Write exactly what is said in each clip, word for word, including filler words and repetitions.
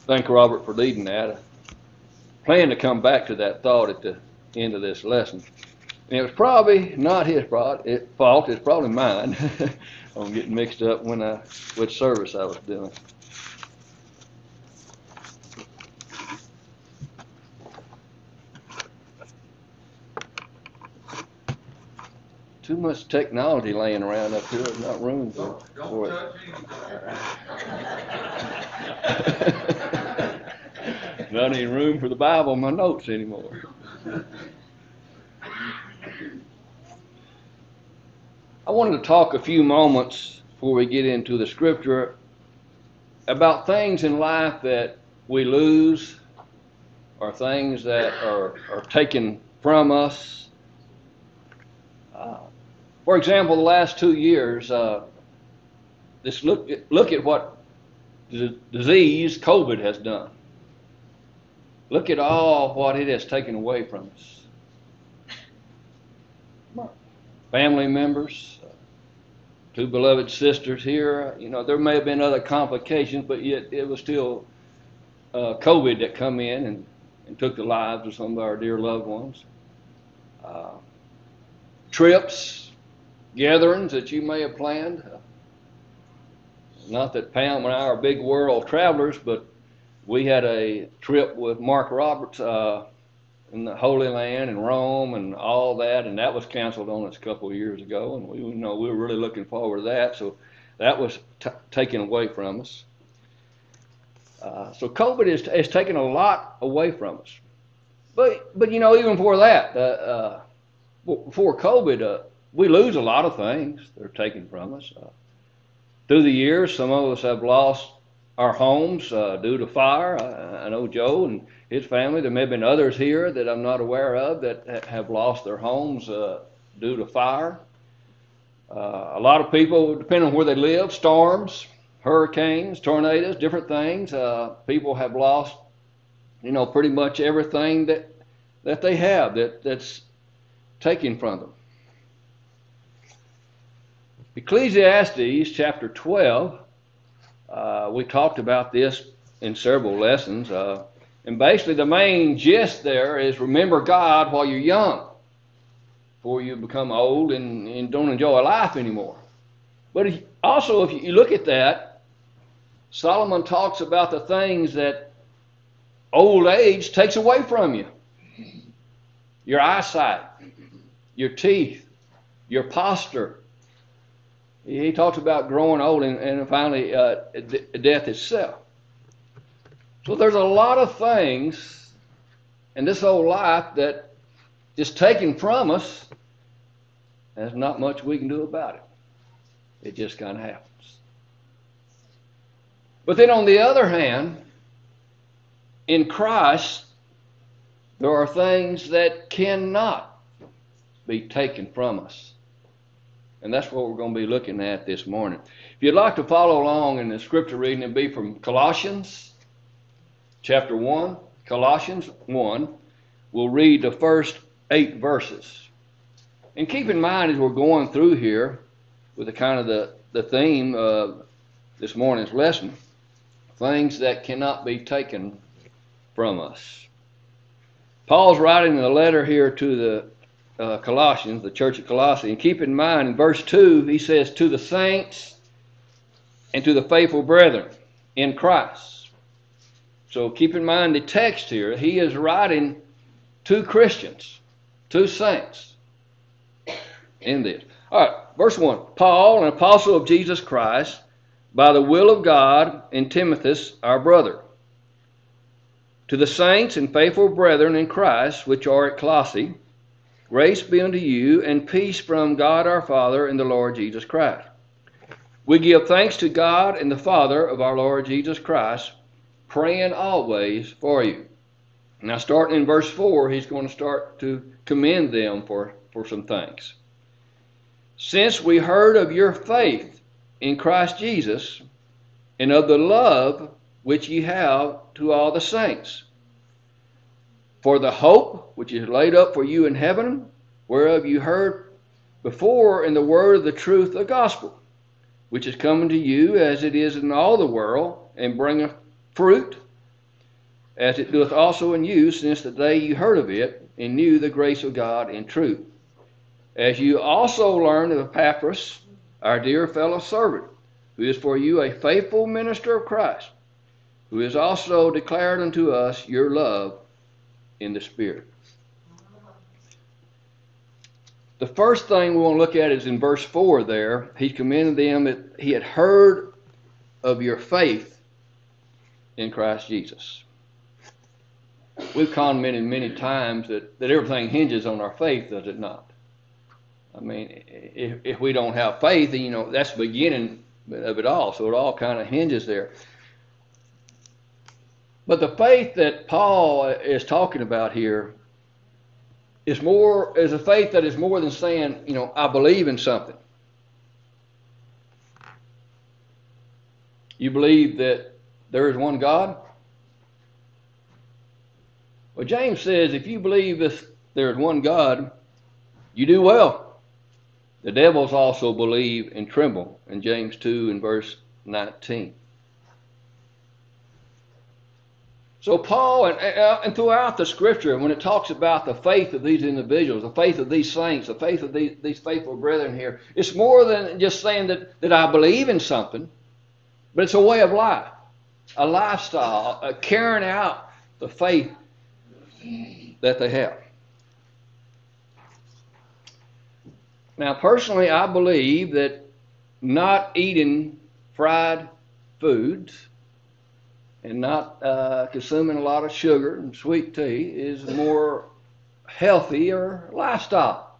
thank Robert for leading that. I plan to come back to that thought at the end of this lesson. And it was probably not his fault, it's probably mine. I'm getting mixed up when I, which service I was doing. Too much technology laying around up here. There's not room for, don't, for don't it. Not any room for the Bible in my notes anymore. I wanted to talk a few moments before we get into the scripture about things in life that we lose or things that are, are taken from us. Uh, for example, the last two years, uh, this look, look at what the disease COVID has done. Look at all what it has taken away from us. Family members, uh, two beloved sisters here. You know, there may have been other complications, but yet it was still uh, COVID that come in and, and took the lives of some of our dear loved ones. Uh, trips, gatherings that you may have planned. Uh, not that Pam and I are big world travelers, but we had a trip with Mark Roberts uh, in the Holy Land and Rome and all that, and that was canceled on us a couple of years ago, and we you know we were really looking forward to that, so that was t- taken away from us. Uh, so COVID is has taken a lot away from us, but but you know even before that, uh, uh, before COVID, uh, we lose a lot of things that are taken from us. Uh, through the years, some of us have lost our homes uh, due to fire. I, I know Joe and his family. There may have been others here that I'm not aware of that ha- have lost their homes uh, due to fire. Uh, a lot of people, depending on where they live, storms, hurricanes, tornadoes, different things. Uh, people have lost, you know, pretty much everything that that they have that, that's taken from them. Ecclesiastes chapter twelve. Uh, we talked about this in several lessons, uh, and basically the main gist there is remember God while you're young, before you become old and, and don't enjoy life anymore. But if, also, if you look at that, Solomon talks about the things that old age takes away from you. Your eyesight, your teeth, your posture. He talks about growing old and, and finally uh, d- death itself. So there's a lot of things in this old life that is taken from us. There's not much we can do about it. It just kind of happens. But then on the other hand, in Christ, there are things that cannot be taken from us. And that's what we're going to be looking at this morning. If you'd like to follow along in the scripture reading, it'll be from Colossians chapter one. Colossians one. We'll read the first eight verses. And keep in mind as we're going through here with the kind of the, the theme of this morning's lesson, things that cannot be taken from us. Paul's writing a letter here to the Uh, Colossians, the church of Colossae. And keep in mind, in verse two, he says, to the saints and to the faithful brethren in Christ. So keep in mind the text here. He is writing to Christians, to saints in this. All right, verse one. Paul, an apostle of Jesus Christ, by the will of God, and Timothy, our brother. To the saints and faithful brethren in Christ, which are at Colossae, grace be unto you, and peace from God our Father and the Lord Jesus Christ. We give thanks to God and the Father of our Lord Jesus Christ, praying always for you. Now starting in verse four, he's going to start to commend them for, for some things. Since we heard of your faith in Christ Jesus, and of the love which ye have to all the saints, for the hope which is laid up for you in heaven, whereof you heard before in the word of the truth of the gospel, which is coming to you as it is in all the world, and bringeth fruit as it doeth also in you, since the day you heard of it, and knew the grace of God in truth. As you also learned of Epaphras, our dear fellow servant, who is for you a faithful minister of Christ, who has also declared unto us your love in the Spirit. The first thing we want to look at is in verse four there. He commended them that he had heard of your faith in Christ Jesus. We've commented many times that, that everything hinges on our faith, does it not? I mean, if, if we don't have faith, then, you know, that's the beginning of it all. So it all kind of hinges there. But the faith that Paul is talking about here is more is a faith that is more than saying, you know, I believe in something. You believe that there is one God? Well, James says if you believe that there is one God, you do well. The devils also believe and tremble in James two and verse nineteen. So Paul, and, and throughout the Scripture, when it talks about the faith of these individuals, the faith of these saints, the faith of these, these faithful brethren here, it's more than just saying that, that I believe in something, but it's a way of life, a lifestyle, a carrying out the faith that they have. Now, personally, I believe that not eating fried foods and not uh, consuming a lot of sugar and sweet tea is a more healthier lifestyle.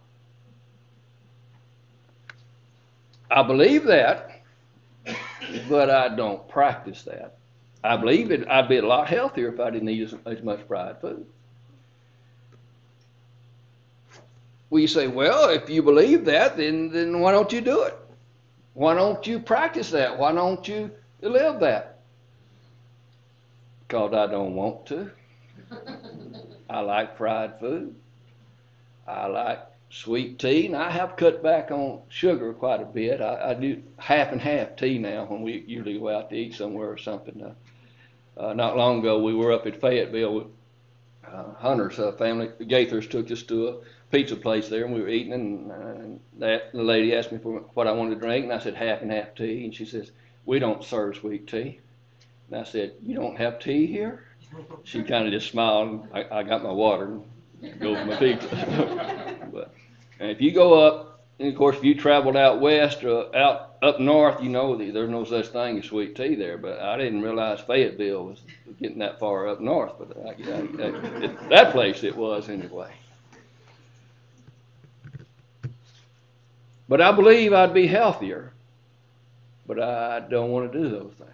I believe that, but I don't practice that. I believe it, I'd be a lot healthier if I didn't eat as, as much fried food. Well, you say, well, if you believe that, then, then why don't you do it? Why don't you practice that? Why don't you live that? Because I don't want to. I like fried food. I like sweet tea, and I have cut back on sugar quite a bit. I, I do half and half tea now when we usually go out to eat somewhere or something. Uh, uh, not long ago, we were up at Fayetteville. Uh, Hunter's uh, family, the Gaithers, took us to a pizza place there, and we were eating, and, uh, and that the lady asked me for what I wanted to drink, and I said half and half tea, and she says, we don't serve sweet tea. And I said, you don't have tea here? She kind of just smiled. I, I got my water and go for my pizza. But, and if you go up, and of course, if you traveled out west or out up north, you know there's no such thing as sweet tea there. But I didn't realize Fayetteville was getting that far up north. But I, I, I, it, that place it was anyway. But I believe I'd be healthier. But I don't want to do those things.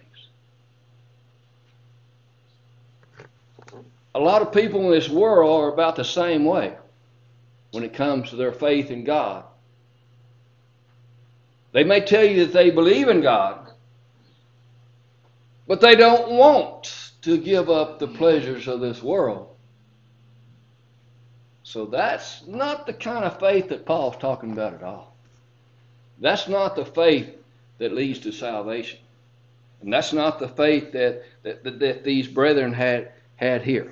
A lot of people in this world are about the same way when it comes to their faith in God. They may tell you that they believe in God, but they don't want to give up the pleasures of this world. So that's not the kind of faith that Paul's talking about at all. That's not the faith that leads to salvation. And that's not the faith that, that, that, that these brethren had, had here.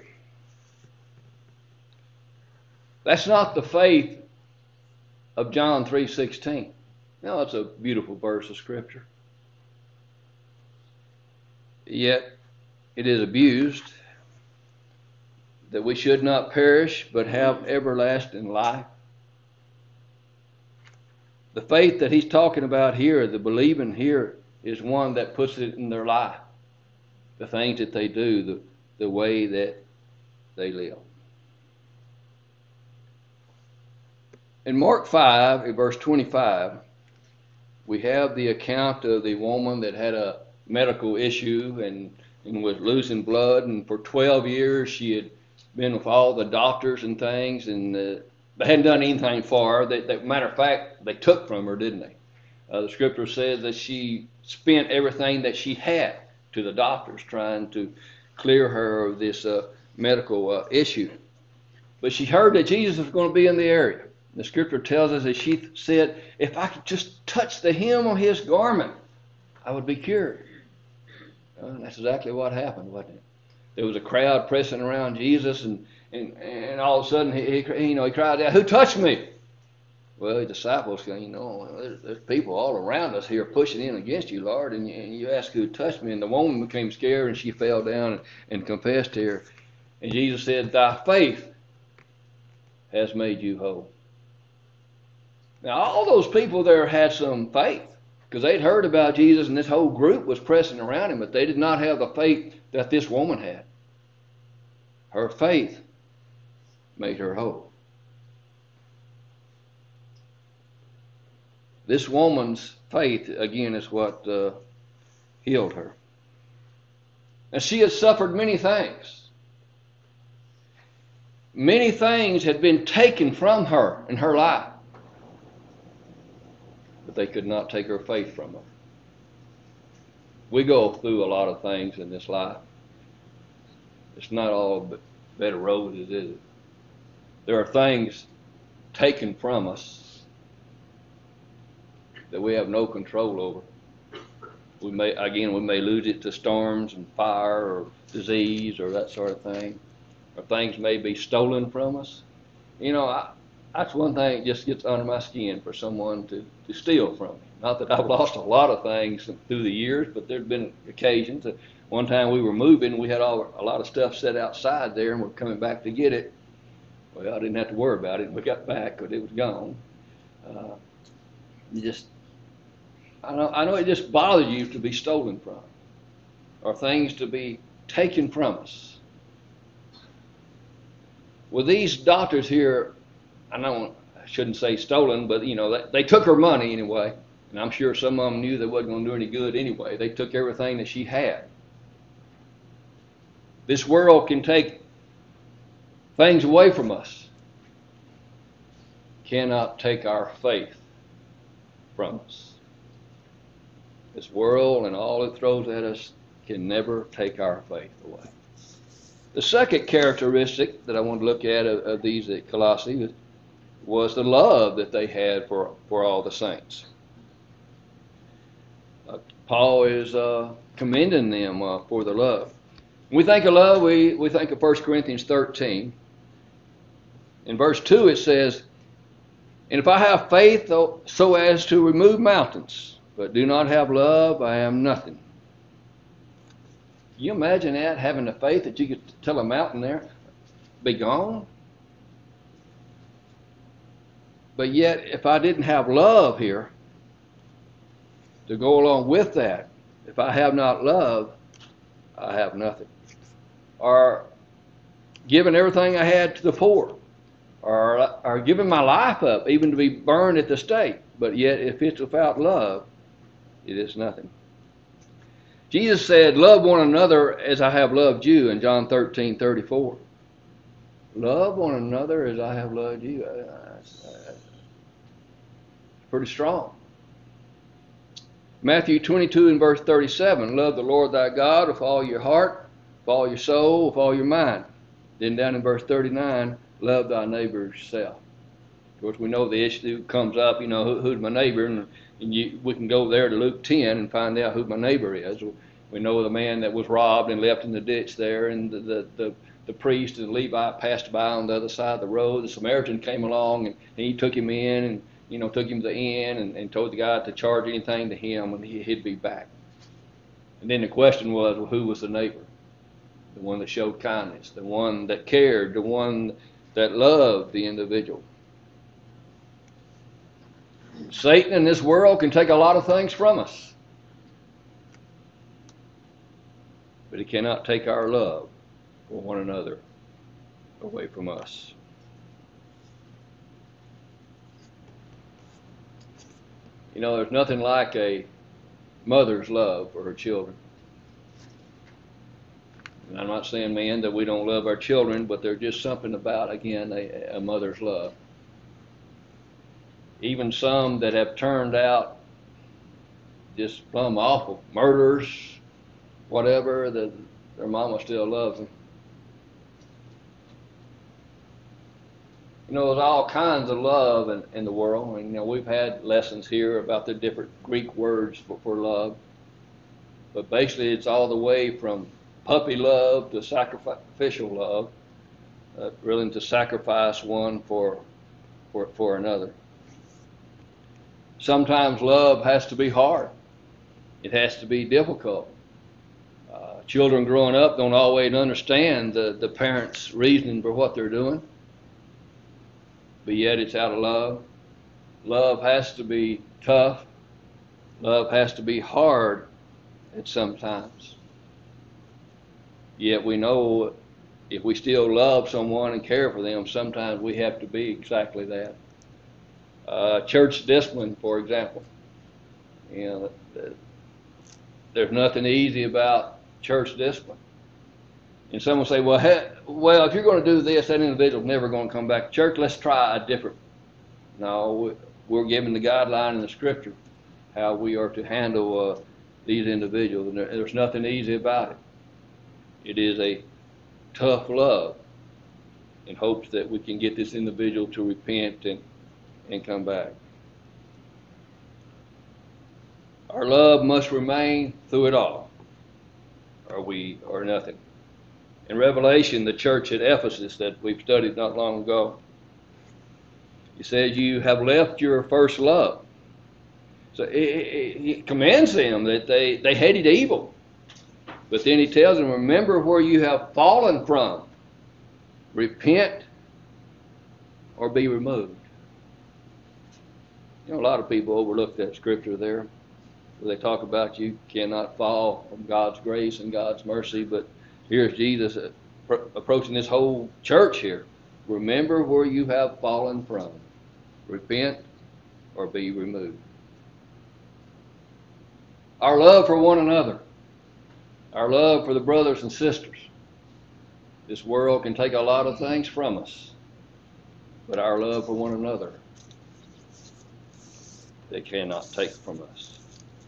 That's not the faith of John three sixteen. Now, that's a beautiful verse of Scripture. Yet, it is abused that we should not perish but have everlasting life. The faith that he's talking about here, the believing here, is one that puts it in their life. The things that they do, the, the way that they live. In Mark five, in verse twenty-five, we have the account of the woman that had a medical issue and, and was losing blood, and for twelve years she had been with all the doctors and things, and uh, they hadn't done anything for her. They, they, matter of fact, they took from her, didn't they? Uh, the Scripture says that she spent everything that she had to the doctors trying to clear her of this uh, medical uh, issue. But she heard that Jesus was going to be in the area. The Scripture tells us that she said, if I could just touch the hem of his garment, I would be cured. Uh, that's exactly what happened, wasn't it? There was a crowd pressing around Jesus, and, and, and all of a sudden, he, he, you know, he cried out, "Who touched me?" Well, his disciples, you know, there's, there's people all around us here pushing in against you, Lord, and you, and you ask who touched me. And the woman became scared, and she fell down and, and confessed here. And Jesus said, "Thy faith has made you whole." Now, all those people there had some faith, because they'd heard about Jesus, and this whole group was pressing around him, but they did not have the faith that this woman had. Her faith made her whole. This woman's faith, again, is what uh, healed her. And she had suffered many things. Many things had been taken from her in her life. But they could not take her faith from her. We go through a lot of things in this life. It's not all bed of roses, is it? There are things taken from us that we have no control over. We may, again, we may lose it to storms and fire or disease or that sort of thing. Or things may be stolen from us. You know, I, that's one thing that just gets under my skin for someone to, to steal from me. Not that I've lost a lot of things through the years, but there's been occasions. One time we were moving, we had all, a lot of stuff set outside there, and we're coming back to get it. Well, I didn't have to worry about it. We got back, but it was gone. Uh, you just, I know, I know it just bothers you to be stolen from, or things to be taken from us. Well, these doctors here, I know I shouldn't say stolen, but you know, they, they took her money anyway, and I'm sure some of them knew they wasn't going to do any good anyway. They took everything that she had. This world can take things away from us, cannot take our faith from us. This world and all it throws at us can never take our faith away. The second characteristic that I want to look at of, of these at Colossae was the love that they had for, for all the saints. Uh, Paul is uh, commending them uh, for the love. When we think of love, we, we think of First Corinthians thirteen. In verse two it says, "And if I have faith so as to remove mountains, but do not have love, I am nothing." Can you imagine that, having the faith that you could tell a mountain there, be gone? But yet, if I didn't have love here to go along with that, if I have not love, I have nothing. Or giving everything I had to the poor, or, or giving my life up, even to be burned at the stake. But yet, if it's without love, it is nothing. Jesus said, "Love one another as I have loved you," in John thirteen thirty-four. Love one another as I have loved you. That's, that's pretty strong. Matthew twenty-two and verse thirty-seven. "Love the Lord thy God with all your heart, with all your soul, with all your mind." Then down in verse thirty-nine, "Love thy neighbor as yourself." Of course, we know the issue comes up, you know, who, who's my neighbor? And, and you, we can go there to Luke ten and find out who my neighbor is. We know the man that was robbed and left in the ditch there, and the, the, the, the priest and the Levite passed by on the other side of the road. The Samaritan came along, and, and he took him in and, you know, took him to the inn and, and told the guy to charge anything to him, and he, he'd be back. And then the question was, well, who was the neighbor? The one that showed kindness, the one that cared, the one that loved the individual. Satan in this world can take a lot of things from us, but he cannot take our love for one another away from us. You know, there's nothing like a mother's love for her children. And I'm not saying, man, that we don't love our children, but there's just something about, again, a, a mother's love. Even some that have turned out just plumb awful, murderers, whatever, that their mama still loves them. You know, there's all kinds of love in, in the world. And, you know, we've had lessons here about the different Greek words for, for love. But basically, it's all the way from puppy love to sacrificial love, uh, willing to sacrifice one for, for, for another. Sometimes love has to be hard. It has to be difficult. Uh, children growing up don't always understand the, the parents' reasoning for what they're doing, but yet it's out of love. Love has to be tough. Love has to be hard at some times. Yet we know if we still love someone and care for them, sometimes we have to be exactly that. Uh, church discipline, for example. You know, there's nothing easy about church discipline. And some will say, well, hey, well, if you're going to do this, that individual's never going to come back to church. Let's try a different. No, we're given the guideline in the Scripture how we are to handle uh, these individuals. And there's nothing easy about it. It is a tough love in hopes that we can get this individual to repent and, and come back. Our love must remain through it all, or we are nothing. In Revelation, the church at Ephesus that we've studied not long ago, it says, you have left your first love. So it, it, it commands them that they, they hated evil. But then he tells them, remember where you have fallen from. Repent or be removed. You know, a lot of people overlook that scripture there, where they talk about you cannot fall from God's grace and God's mercy. But here's Jesus approaching this whole church here. Remember where you have fallen from. Repent or be removed. Our love for one another. Our love for the brothers and sisters. This world can take a lot of things from us, but our love for one another, they cannot take from us.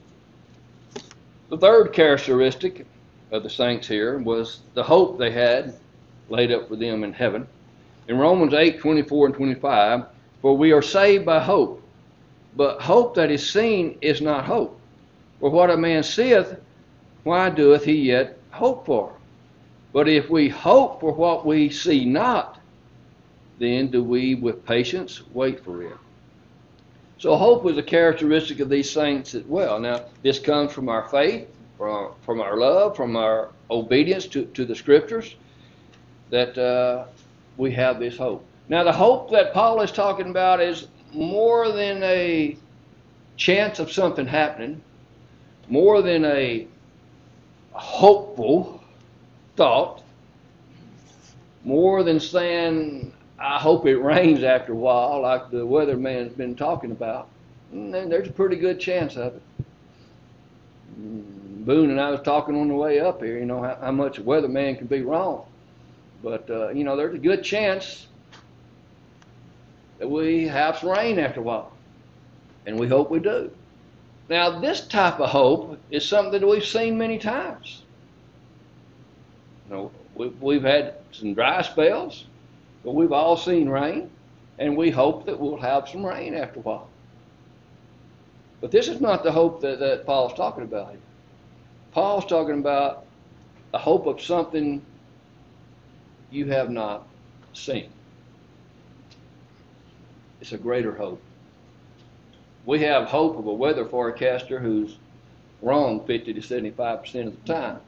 The third characteristic of the saints here was the hope they had laid up for them in heaven. In Romans eight, twenty-four and twenty-five, for we are saved by hope, but hope that is seen is not hope. For what a man seeth, why doeth he yet hope for? But if we hope for what we see not, then do we with patience wait for it. So hope was a characteristic of these saints as well. Now, this comes from our faith, from our, from our love, from our obedience to, to the Scriptures, that uh, we have this hope. Now, the hope that Paul is talking about is more than a chance of something happening, more than a hopeful thought, more than saying, I hope it rains after a while, like the weatherman's been talking about. And there's a pretty good chance of it. Boone and I was talking on the way up here, you know, how, how much a weatherman can be wrong. But, uh, you know, there's a good chance that we have some rain after a while. And we hope we do. Now, this type of hope is something that we've seen many times. You know, we've, we've had some dry spells, but we've all seen rain, and we hope that we'll have some rain after a while. But this is not the hope that, that Paul's talking about here. Paul's talking about a hope of something you have not seen. It's a greater hope. We have hope of a weather forecaster who's wrong fifty to seventy-five percent of the time.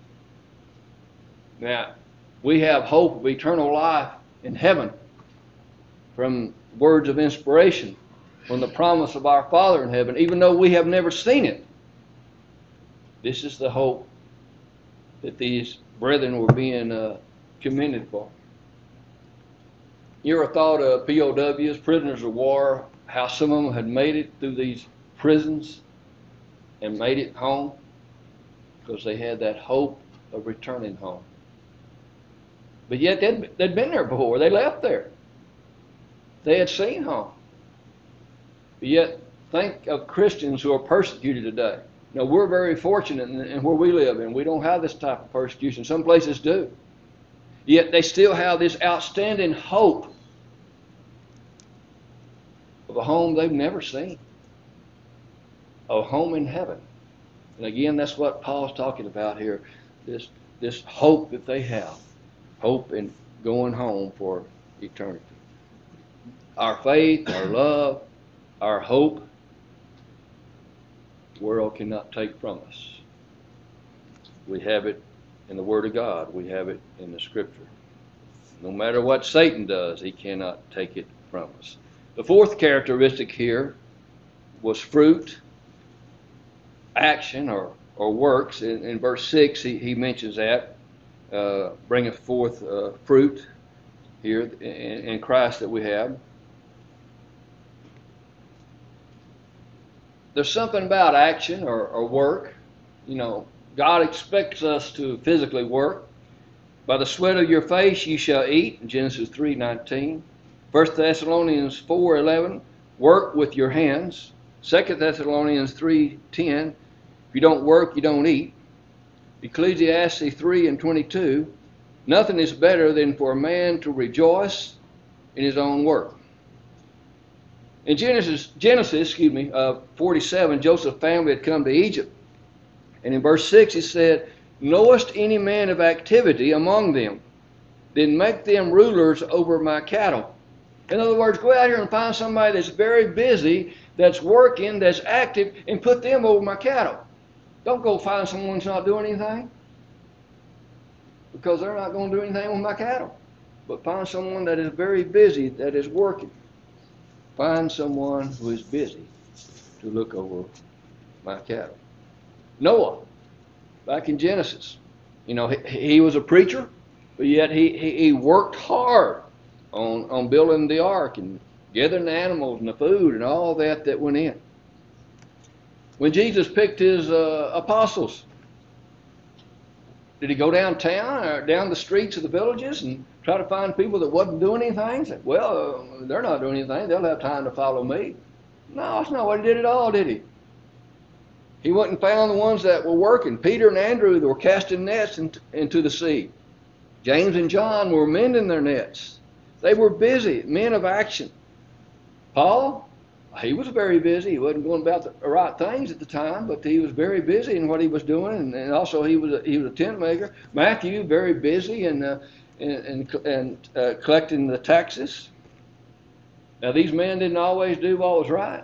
Now, we have hope of eternal life in heaven from words of inspiration, from the promise of our Father in heaven, even though we have never seen it. This is the hope that these brethren were being uh, commended for. You ever thought of P O Ws, prisoners of war, how some of them had made it through these prisons and made it home because they had that hope of returning home. But yet they'd, they'd been there before. They left there. They had seen home. But yet, think of Christians who are persecuted today. Now, we're very fortunate in, in where we live, and we don't have this type of persecution. Some places do. Yet they still have this outstanding hope of a home they've never seen, a home in heaven. And again, that's what Paul's talking about here, this this hope that they have, hope in going home for eternity. Our faith, our love, our hope, the world cannot take from us. We have it in the Word of God. We have it in the Scripture. No matter what Satan does, he cannot take it from us. The fourth characteristic here was fruit, action, or, or works. In, in verse six, he, he mentions that, uh, bringeth forth uh, fruit here in, in Christ that we have. There's something about action or, or work. You know, God expects us to physically work. By the sweat of your face you shall eat, Genesis three nineteen. First Thessalonians four eleven, work with your hands. Second Thessalonians three ten, if you don't work, you don't eat. Ecclesiastes three and twenty-two, nothing is better than for a man to rejoice in his own work. In Genesis, Genesis, excuse me, uh, forty-seven, Joseph's family had come to Egypt. And in verse six he said, knowest any man of activity among them? Then make them rulers over my cattle. In other words, go out here and find somebody that's very busy, that's working, that's active, and put them over my cattle. Don't go find someone that's not doing anything, because they're not going to do anything with my cattle. But find someone that is very busy, that is working. Find someone who is busy to look over my cattle. Noah, back in Genesis, you know, he, he was a preacher, but yet he, he, he worked hard on, on building the ark and gathering the animals and the food and all that that went in. When Jesus picked his uh, apostles, did he go downtown or down the streets of the villages and try to find people that wasn't doing anything? Say, well, uh, they're not doing anything. They'll have time to follow me. No, that's not what he did at all, did he? He went and found the ones that were working. Peter and Andrew were casting nets into the sea. James and John were mending their nets. They were busy, men of action. Paul, he was very busy. He wasn't going about the right things at the time, but he was very busy in what he was doing, and also he was a, he was a tent maker. Matthew, very busy in, uh, in, in, in uh, collecting the taxes. Now, these men didn't always do what was right.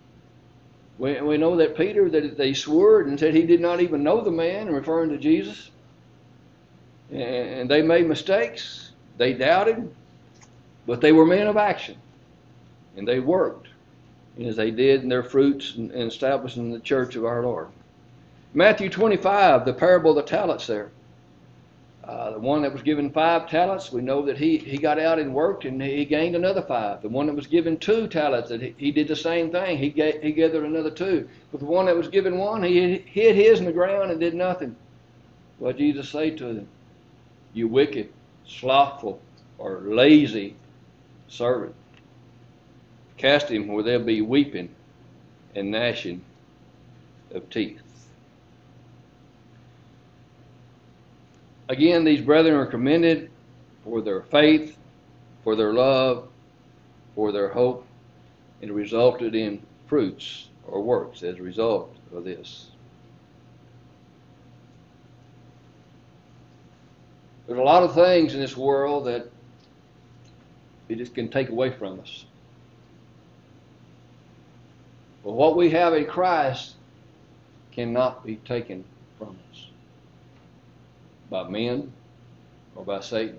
We, we know that Peter, that they swore and said he did not even know the man, referring to Jesus. And, and they made mistakes. They doubted. But they were men of action. And they worked, as they did in their fruits and, and establishing the church of our Lord. Matthew twenty-five, the parable of the talents there. Uh, the one that was given five talents, we know that he, he got out and worked and he gained another five. The one that was given two talents, that he, he did the same thing. He, ga- he gathered another two. But the one that was given one, he hid his in the ground and did nothing. What did Jesus say to them? You wicked, slothful, or lazy servant. Cast him where there'll be weeping and gnashing of teeth. Again, these brethren are commended for their faith, for their love, for their hope, and it resulted in fruits or works as a result of this. There's a lot of things in this world that it just can take away from us. But what we have in Christ cannot be taken from us by men or by Satan.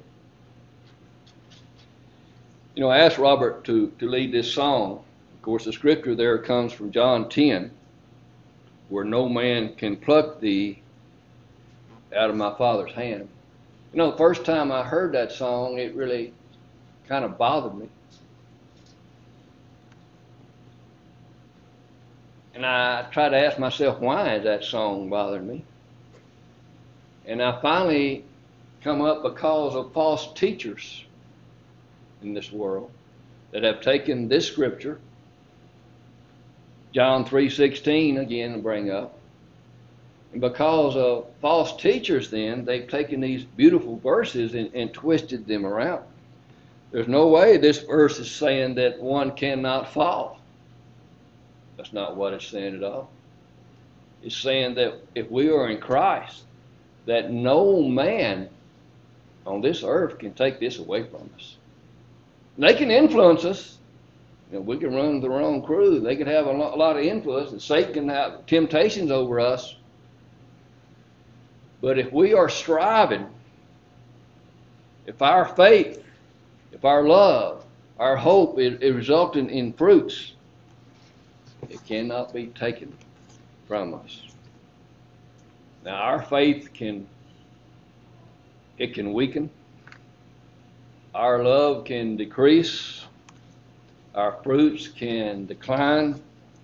You know, I asked Robert to, to lead this song. Of course, the scripture there comes from John ten, where no man can pluck thee out of my Father's hand. You know, the first time I heard that song, it really kind of bothered me. And I tried to ask myself, why is that song bothering me? And I finally come up because of false teachers in this world that have taken this scripture, John three sixteen again to bring up. And because of false teachers then, they've taken these beautiful verses and, and twisted them around. There's no way this verse is saying that one cannot fall. That's not what it's saying at all. It's saying that if we are in Christ, that no man on this earth can take this away from us. They can influence us. You know, we can run the wrong crew. They can have a lot of influence, and Satan can have temptations over us. But if we are striving, if our faith, if our love, our hope is, is resulting in fruits, it cannot be taken from us. Now, our faith can, it can weaken. Our love can decrease. Our fruits can decline.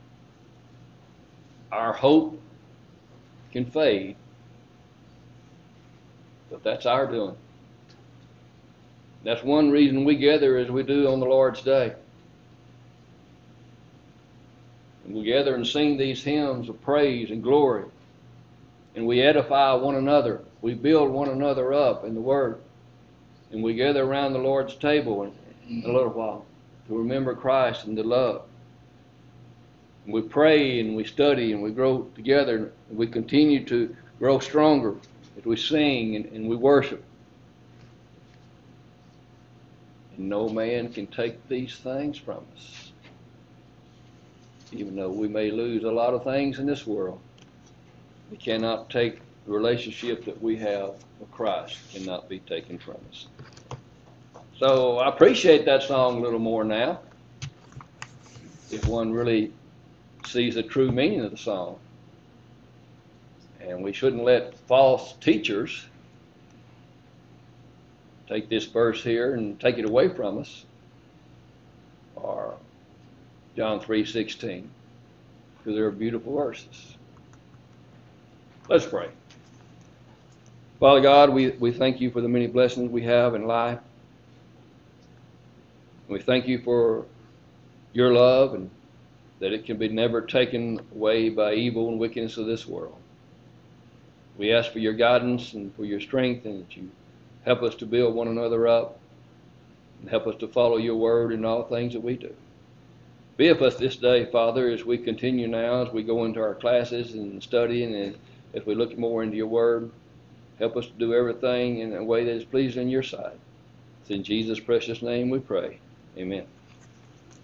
Our hope can fade. But that's our doing. That's one reason we gather as we do on the Lord's Day. And we gather and sing these hymns of praise and glory. And we edify one another. We build one another up in the Word. And we gather around the Lord's table in a little while to remember Christ and to love. And we pray and we study and we grow together. And we continue to grow stronger as we sing and, and we worship. And no man can take these things from us. Even though we may lose a lot of things in this world, we cannot take the relationship that we have with Christ. It cannot be taken from us. So I appreciate that song a little more now, if one really sees the true meaning of the song. And we shouldn't let false teachers take this verse here and take it away from us, or John three sixteen, because they're beautiful verses. Let's pray. Father God, we, we thank you for the many blessings we have in life. We thank you for your love, and that it can be never taken away by evil and wickedness of this world. We ask for your guidance and for your strength, and that you help us to build one another up and help us to follow your word in all things that we do. Be with us this day, Father, as we continue now, as we go into our classes and studying, and as we look more into your word. Help us to do everything in a way that is pleasing in your sight. It's in Jesus' precious name we pray. Amen.